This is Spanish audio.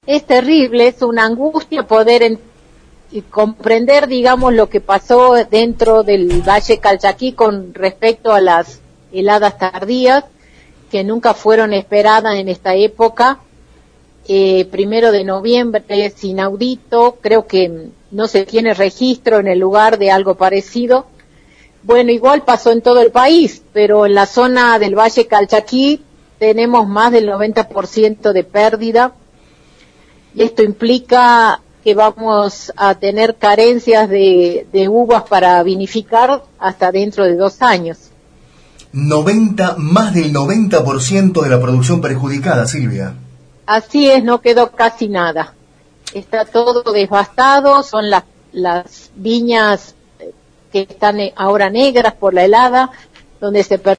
Es terrible, es una angustia poder y comprender, digamos, lo que pasó dentro del Valle Calchaquí con respecto a las heladas tardías, que nunca fueron esperadas en esta época. 1 de noviembre es inaudito, creo que no se tiene registro en el lugar de algo parecido. Bueno, igual pasó en todo el país, pero en la zona del Valle Calchaquí tenemos más del 90% de pérdida, y esto implica que vamos a tener carencias de uvas para vinificar hasta dentro de 2 años. Más del 90% de la producción perjudicada, Silvia. Así es, no quedó casi nada. Está todo devastado, son las viñas que están ahora negras por la helada, donde se